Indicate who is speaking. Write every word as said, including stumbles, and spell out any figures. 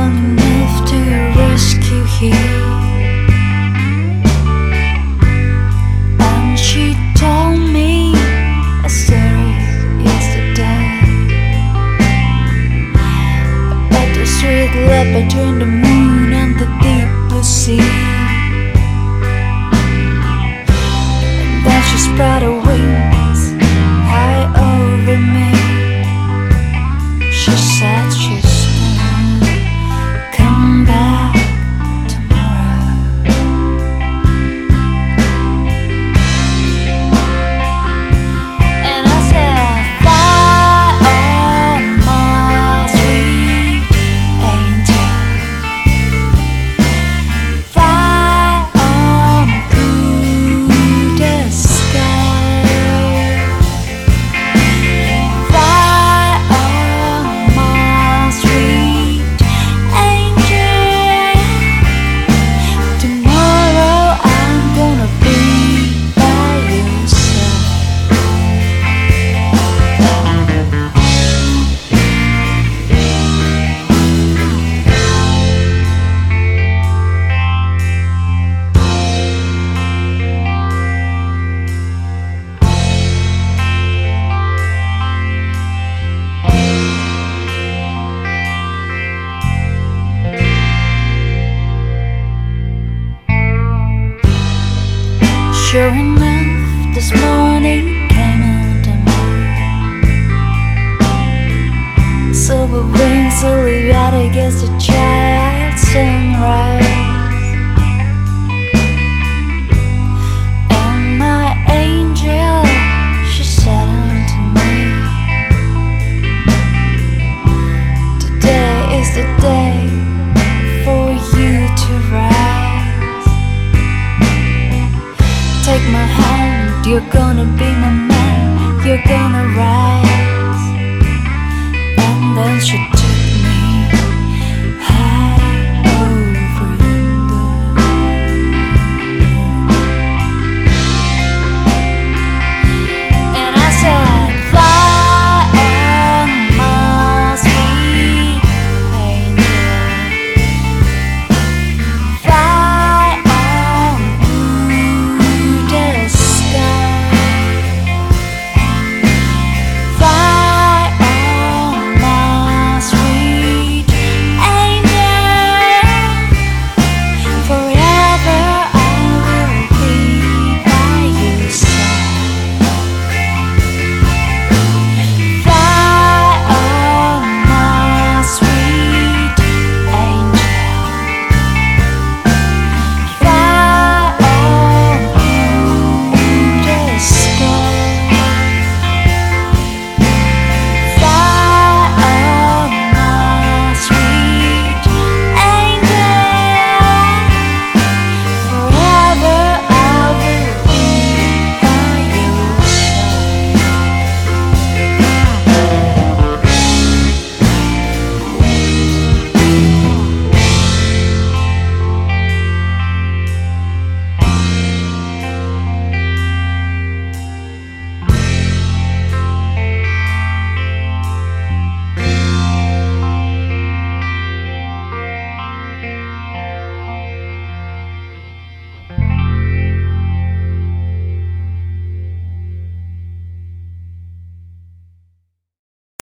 Speaker 1: strong enough to rescue here. And she told me a story yesterday about the street led between the moon and the deep blue sea. And then she spread her wings high over me. She said she's gonna come back tomorrow. And I said, fly on my sweet angel, fly on through the sky, fly on my sweet angel. Tomorrow I'm gonna be by your side. Sure enough, this morning came into me. Silver wings silhouetted against the child.